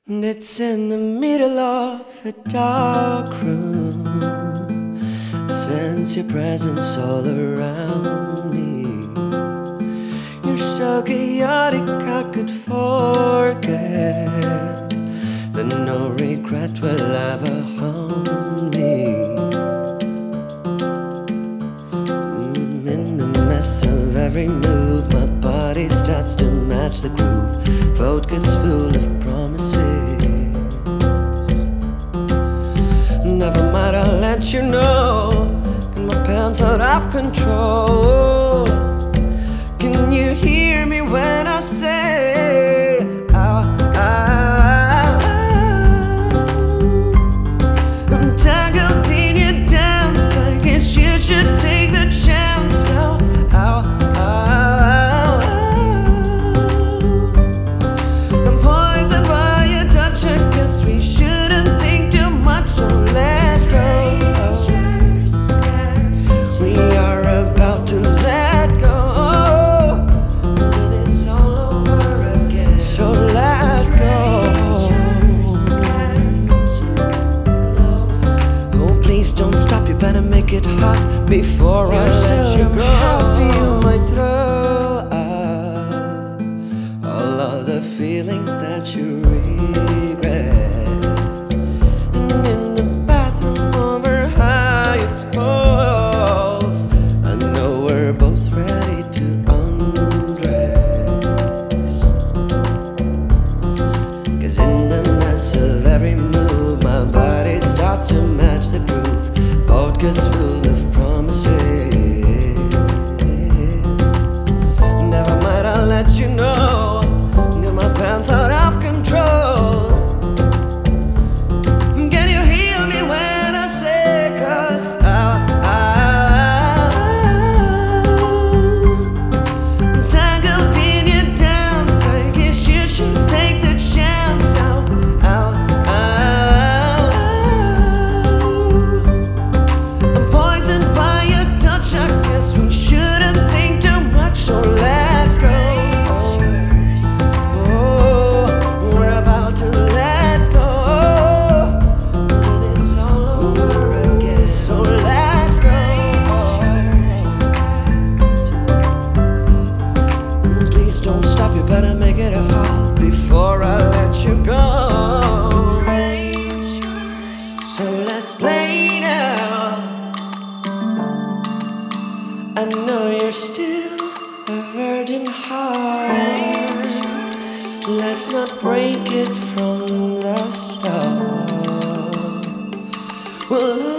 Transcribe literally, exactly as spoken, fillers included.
And it's in the middle of a dark room. I sense your presence all around me. You're so chaotic I could forget, but no regret will ever haunt me. Mm, in the mess of every move, my body starts to match the groove. Focus full of promises. Never mind, I'll let you know. Got my pants out of control. Can you hear me when I say ow, ow, ow? I'm tangled in your dance. I guess you should take the chance now. Ow, ow, ow. I'm poisoned by your touch. I guess we shouldn't think too much, so let go. We are about to let go. It's all over again, so let go. Oh, please don't stop, you better make it hot before I let you go. Happy you might throw out all of the feelings that you regret. And in the bathroom over highest hopes, I know we're both ready to undress. Cause in the mess of every move, my body starts to match the groove. Vodka's full of promises. Never mind, I'll let you know. Got my pants out of control. Can you hear me when I say, cause ow, ow, I'm tangled in your dance. I guess you should take the chance now. Ow, ow, ow. I'm poisoned by your touch. I guess we shouldn't think too much, so let go. Oh, we're about to let go. It's all over again, so let go. Mm, please don't stop, you better make it hot before I let you go. So let's play now. I know you're still a virgin heart. Let's not break it from the start. Well,